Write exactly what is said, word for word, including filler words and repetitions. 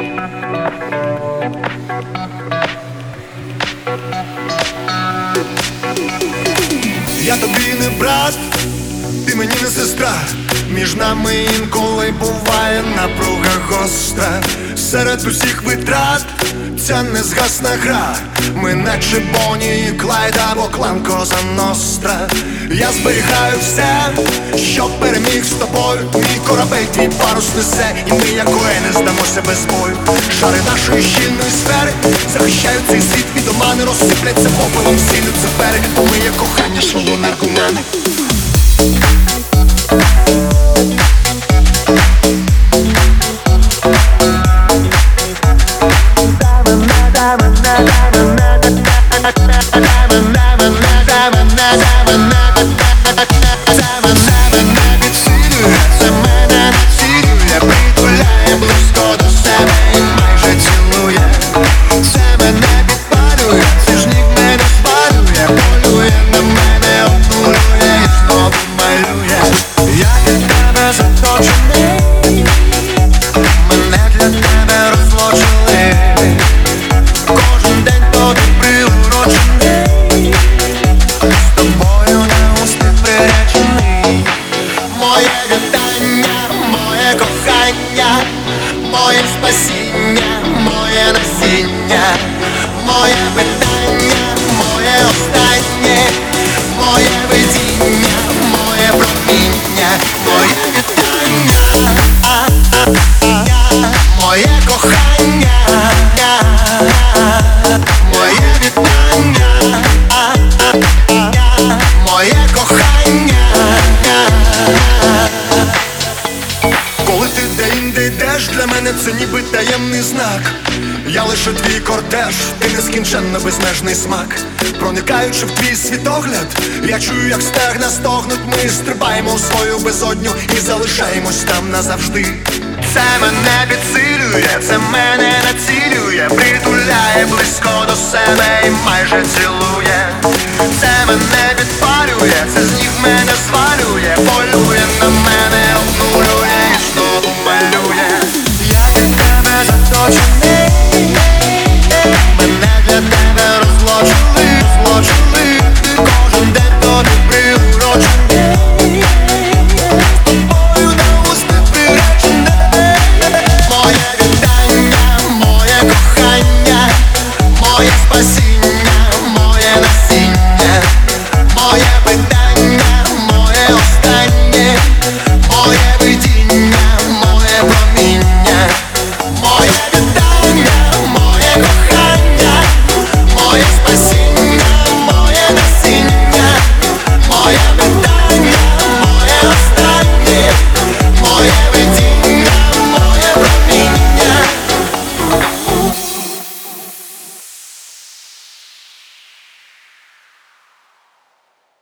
Я тобі не брат, ти мені не сестра. Між нами інколи буває напруга гостра. Серед усіх витрат ця незгасна гра. Ми наче Бонні і Клайд або клан Коза Ностра. Я зберігаю все, що переміг з тобою. Мій корабель твій парус несе, і ми, як воїни, здамося без бою. Шари нашої щільної сфери захищають цей світ від омани, розсипляться попелом, сіллю цифери. Ми, як кохання, шло наркомани. Моє спасіння, моє насіння, моє питання, моє останнє, моє видіння, моє проміння, моє вітання, моє кохання, моє вітання, моє кохання. Коли ти де-інде йдеш, для мене це ніби таємний знак. Я лише твій кортеж, ти нескінченно безмежний смак. Проникаючи в твій світогляд, я чую, як стегна стогнуть. Ми стрибаємо в свою безодню і залишаємось там назавжди. Це мене підсилює, це мене націлює, притуляє близько до себе і майже цілує. Це мене підпалює, це з ніг мене звалює, полює